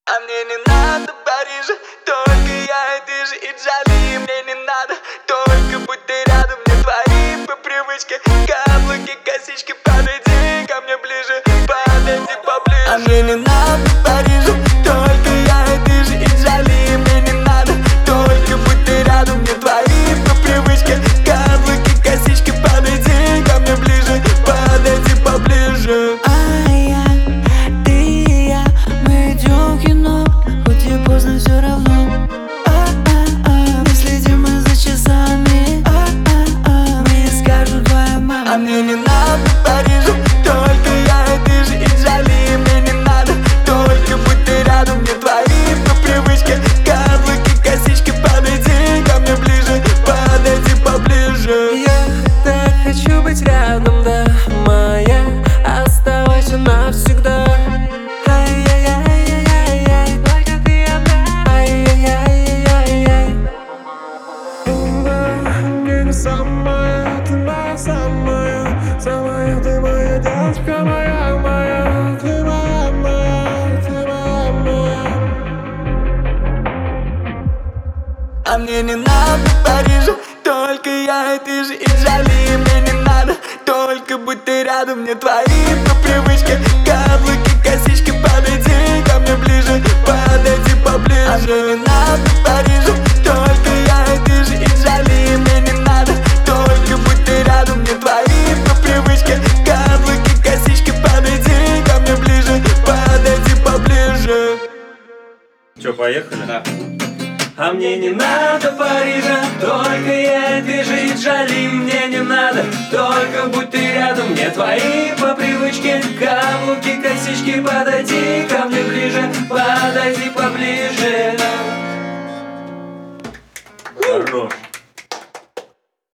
А мне не надо Парижа, только я и ты же и Джоли. Мне не надо, только будь ты рядом. Мне твои по привычке каблуки, косички. Подойди ко мне ближе, подойди поближе. А мне не надо Парижа, только я и ты же и Джоли. Мне не надо, только будь ты рядом. Мне твои по привычке каблуки, косички. Подойди ко мне ближе, подойди поближе. Все равно, мы следим мы за часами. Мне скажут твоя мама. А мне не надо Парижа, только я и ты же и Джоли. Мне не надо, только будь ты рядом. Мне твои по привычке каблуки, косички. Подойди ко мне ближе, подойди поближе. Я так хочу быть рядом, да, моя. Оставайся навсегда. Самая, ты моя самая, самая, ты моя девушка, моя, ты моя, ты моя. А мне не надо Парижа, только я и ты же и Джоли. Мне не надо, только будь ты рядом. Мне твои по привычке каблуки, косички. Подойди ко мне ближе, подойди поближе. А мне не надо Парижа, только я и ты же и Джоли. Мне не надо, только будь ты рядом. Мне твои по привычке каблуки, косички. Подойди ко мне ближе, подойди поближе. Че, поехали? Да. А мне не надо Парижа, только я и ты же и Джоли. Мне не надо, только будь ты рядом. Мне твои по привычке каблуки, косички. Подойди ко мне ближе, подойди поближе. Хорош.